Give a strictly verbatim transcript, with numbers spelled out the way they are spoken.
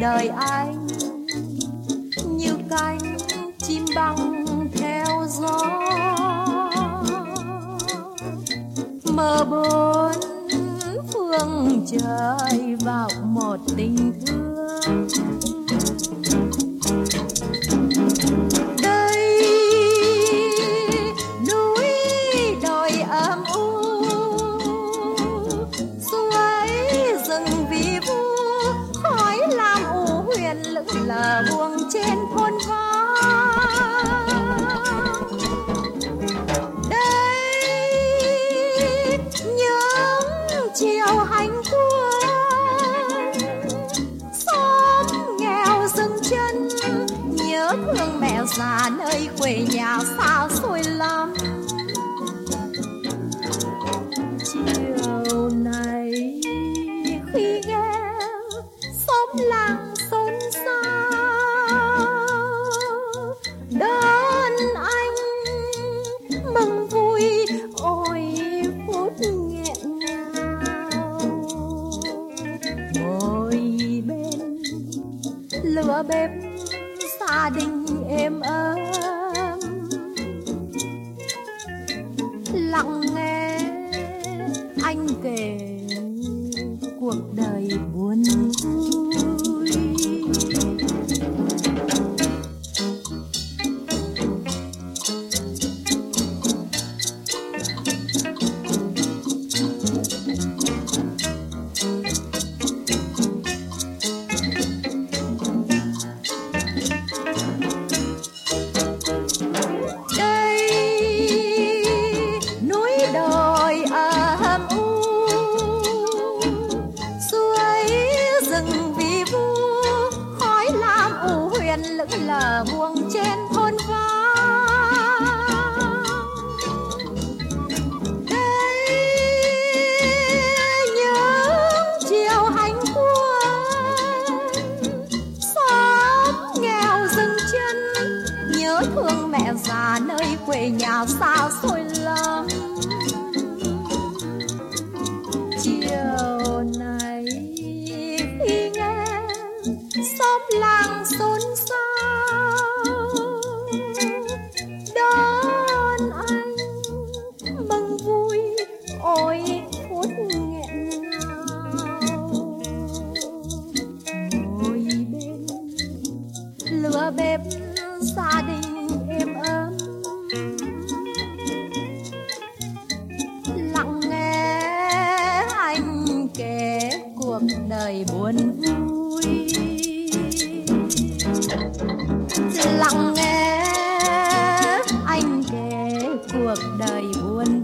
đời anh như cánh chim băng theo gió, mơ bốn phương trời vào một tình thương. Đây núi đồi âm u, suối rừng vi vu, khói lam u huyền lững lờ buông trên thôn vắng. Đây những chiều hành quân, xóm nghèo dừng chân, nhớ thương mẹ già nơi quê nhà xa xôi lắm. Chiều này khi nghe xóm làng xôn xao, đón anh mừng vui ôi phút nghẹn ngào. Ngồi bên lửa bếp gia đình êm ấm, lặng nghe anh kể cuộc đời buồn vui. Lững lờ buông trên thôn vắng. Đây những chiều hành quân, xóm nghèo dừng chân, nhớ thương mẹ già nơi quê nhà xa xôi lắm. Chiều này khi nghe xóm làng xôn xao, đón anh mừng vui ôi phút nghẹn ngào. Ngồi bên lửa bếp gia đình êm ấm, lặng nghe anh kể cuộc đời buồn vui. Lặng nghe anh kể cuộc đời buồn